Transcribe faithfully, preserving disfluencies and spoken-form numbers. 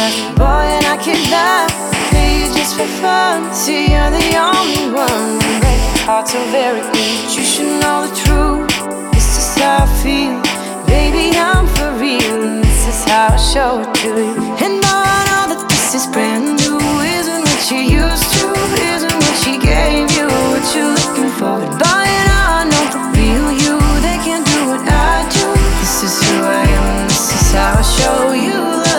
boy, and I can't lie. Play you just for fun. See, you're the only one. Break hearts so very weak. You should know the truth. This is how I feel. Baby, I'm for real. And this is how I show it to you. And I know that this is brand new.